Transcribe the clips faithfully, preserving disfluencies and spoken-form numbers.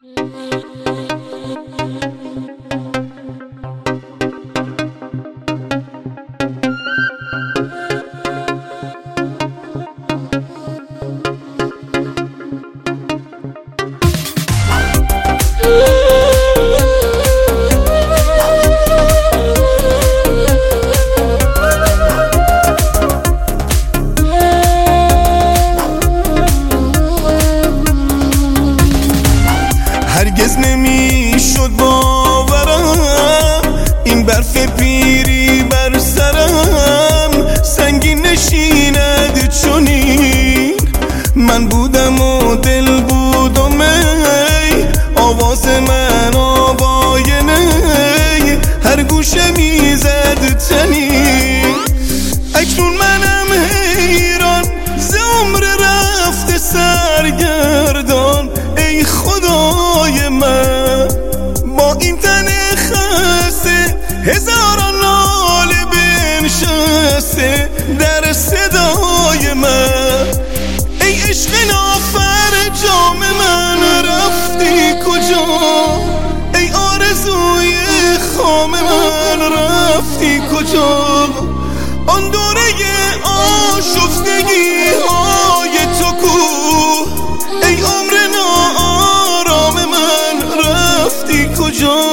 هرگز نمیشد باورم این برف پیری بر سرم سنگین نشیند چنین. من بودم و دل بودم ای آواز من آواینه هر گوشه میزد تنین. اکنون منم حیران ز عمر رفته سرگردان ای خدای من با این تن خسته هزاران ناله بنشسته در صدای من. ای عشق نافر جام من رفتی کجا؟ ای آرزوی خام من رفتی کجا؟ آن دوره آشفتگی های تو کو؟ ای عمر ناآرام من رفتی کجا؟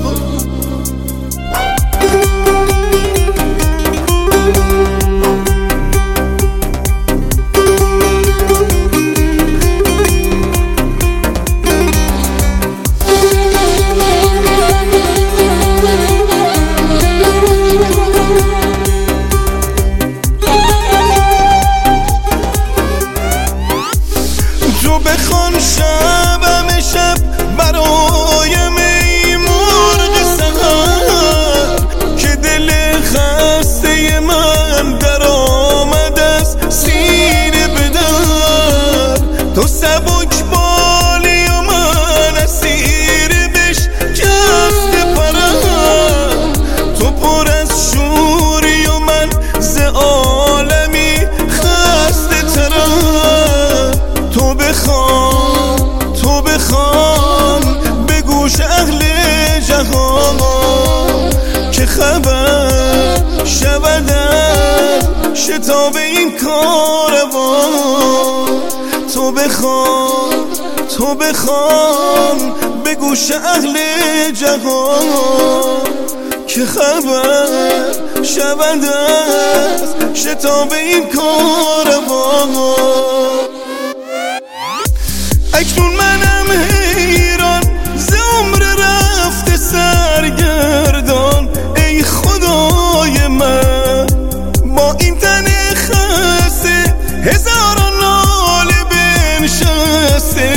تو بخوان شبم شب برایم ای مرغ سحر که دل خسته من در آمد از سینه به در. تو سبک بالی و من اسیر بشکسته پرم. تو پر از شوری و من ز عالمی خسته ترم. تو بخوان تو بخوان به گوش اهل جهان که خبر شود از شتاب این کاروان. تو بخوان تو بخوان به گوش اهل جهان که خبر شود از شتاب این کاروان. اکنون منم حیران ز عمر رفته سرگردان ای خدای من با این تن خسته هزاران ناله بنشسته